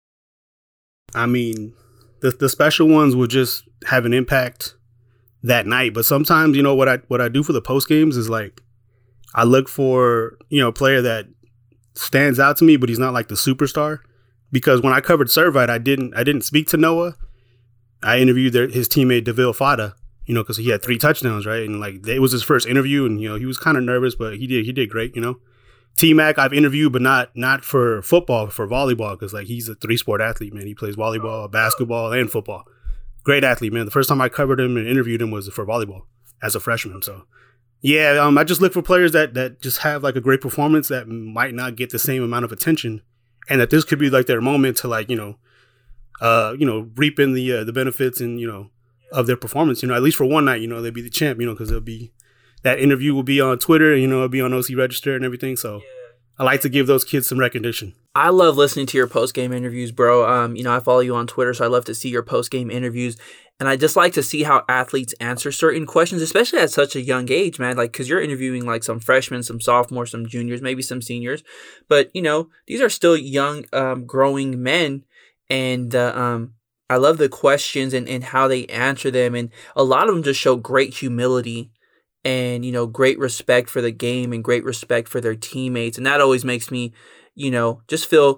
The special ones will just have an impact that night. But sometimes, what I do for the post games is like, I look for, a player that stands out to me, but he's not like the superstar. Because when I covered Cervite, I didn't speak to Noah. I interviewed his teammate DeVille Fada, because he had 3 touchdowns, right? And like it was his first interview, and he was kind of nervous, but he did great, T-Mac I've interviewed, but not for football, for volleyball, because like he's a 3-sport athlete, man. He plays volleyball, basketball, and football. Great athlete, man. The first time I covered him and interviewed him was for volleyball as a freshman. So yeah, I just look for players that just have like a great performance that might not get the same amount of attention, and that this could be like their moment to like reaping the benefits and of their performance. At least for one night, they'll be the champ. Because they'll be. That interview will be on Twitter, it'll be on OC Register and everything. So I like to give those kids some recognition. I love listening to your post-game interviews, bro. I follow you on Twitter, so I love to see your post-game interviews. And I just like to see how athletes answer certain questions, especially at such a young age, man. Like, because you're interviewing like some freshmen, some sophomores, some juniors, maybe some seniors. But, these are still young, growing men. And I love the questions and how they answer them. And a lot of them just show great humility and, great respect for the game and great respect for their teammates. And that always makes me, just feel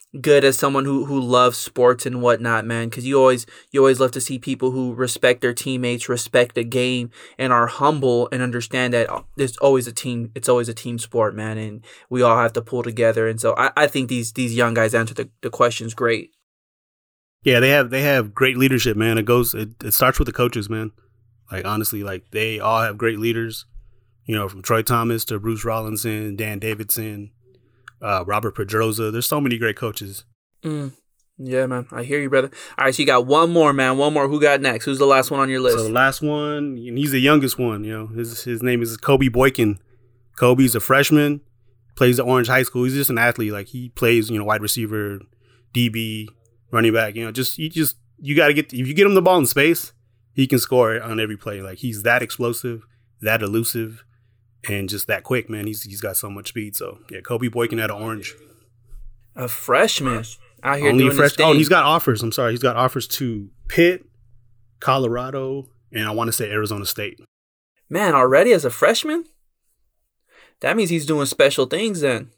good as someone who loves sports and whatnot, man, because you always love to see people who respect their teammates, respect the game, and are humble and understand that it's always a team sport, man, and we all have to pull together. And so I think these young guys answer the questions great. Yeah, they have great leadership, man. It starts with the coaches, man. Like, honestly, like, they all have great leaders, from Troy Thomas to Bruce Rollinson, Dan Davidson, Robert Pedroza. There's so many great coaches. Yeah, man. I hear you, brother. All right, so you got one more, man. One more. Who got next? Who's the last one on your list? So the last one, and he's the youngest one. His name is Kobe Boykin. Kobe's a freshman, plays at Orange High School. He's just an athlete. Like, he plays, wide receiver, DB, running back. You got to if you get him the ball in space, he can score on every play. Like, he's that explosive, that elusive, and just that quick, man. He's got so much speed. So, yeah, Kobe Boykin out of Orange. A freshman out here Only doing his thing. Oh, he's got offers. I'm sorry. He's got offers to Pitt, Colorado, and I want to say Arizona State. Man, already as a freshman? That means he's doing special things then.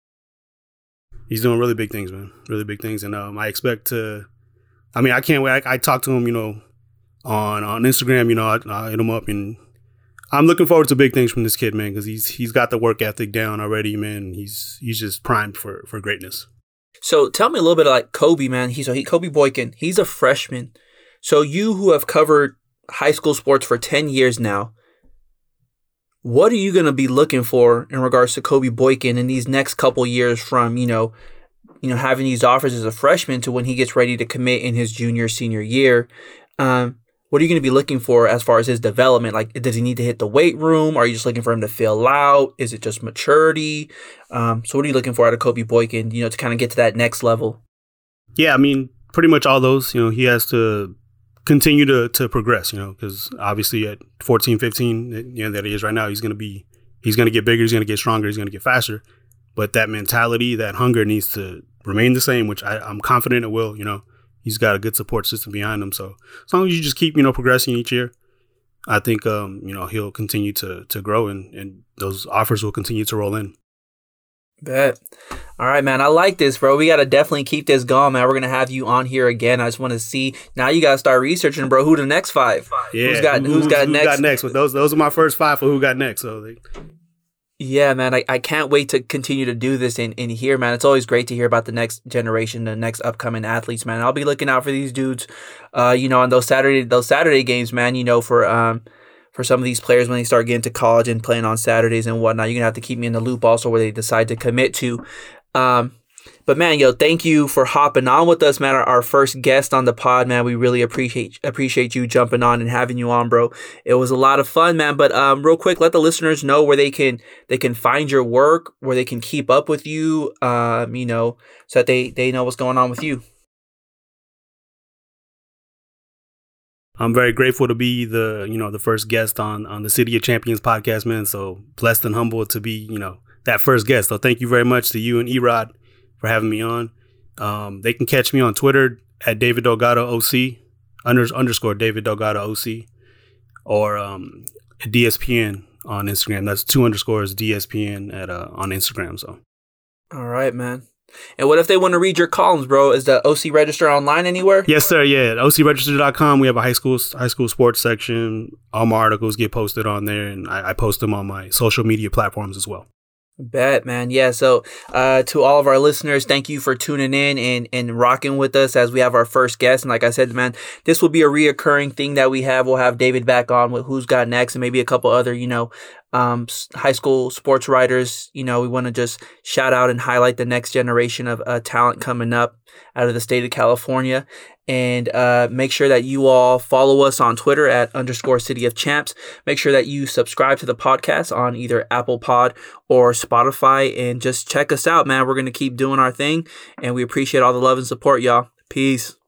He's doing really big things, man. Really big things. And I expect to... I can't wait. I talked to him, on Instagram, I hit him up, and I'm looking forward to big things from this kid, man, because he's got the work ethic down already, man. He's just primed for greatness. So tell me a little bit like Kobe, man. Kobe Boykin, he's a freshman. So you who have covered high school sports for 10 years now, what are you going to be looking for in regards to Kobe Boykin in these next couple years from, having these offers as a freshman to when he gets ready to commit in his senior year? What are you going to be looking for as far as his development? Like, does he need to hit the weight room? Are you just looking for him to fill out? Is it just maturity? So what are you looking for out of Kobe Boykin, to kind of get to that next level? Yeah, pretty much all those. He has to continue to progress, because obviously at 14, 15, that he is right now, he's going to get bigger, he's going to get stronger, he's going to get faster. But that mentality, that hunger needs to remain the same, which I'm confident it will, He's got a good support system behind him. So as long as you just keep, progressing each year, I think, he'll continue to grow and those offers will continue to roll in. Bet. All right, man. I like this, bro. We got to definitely keep this going, man. We're going to have you on here again. I just want to see. Now you got to start researching, bro. Who the next 5? Yeah. Who's got next? Got next? But those are my first 5 for who got next. So Yeah, man, I can't wait to continue to do this in here, man. It's always great to hear about the next generation, the next upcoming athletes, man. I'll be looking out for these dudes, on those Saturday games, man, for some of these players when they start getting to college and playing on Saturdays and whatnot. You're going to have to keep me in the loop also where they decide to commit to. But man, thank you for hopping on with us, man. Our first guest on the pod, man. We really appreciate you jumping on and having you on, bro. It was a lot of fun, man. But real quick, let the listeners know where they can find your work, where they can keep up with you, so that they know what's going on with you. I'm very grateful to be the first guest on the City of Champions podcast, man. So blessed and humbled to be, that first guest. So thank you very much to you and Erod for having me on. They can catch me on Twitter at David Delgado OC _ David Delgado OC, or DSPN on Instagram. That's 2 underscores DSPN on Instagram. So, all right, man. And what if they want to read your columns, bro? Is the OC Register online anywhere? Yes, sir. Yeah, at OCRegister.com. We have a high school sports section. All my articles get posted on there, and I post them on my social media platforms as well. Bet, man. Yeah. So to all of our listeners, thank you for tuning in and rocking with us as we have our first guest. And like I said, man, this will be a reoccurring thing that we have. We'll have David back on with Who's Got Next and maybe a couple other, high school sports writers. We want to just shout out and highlight the next generation of talent coming up out of the state of California. And make sure that you all follow us on Twitter at _ City of Champs. Make sure that you subscribe to the podcast on either Apple Pod or Spotify, and just check us out, man. We're going to keep doing our thing, and we appreciate all the love and support, y'all. Peace.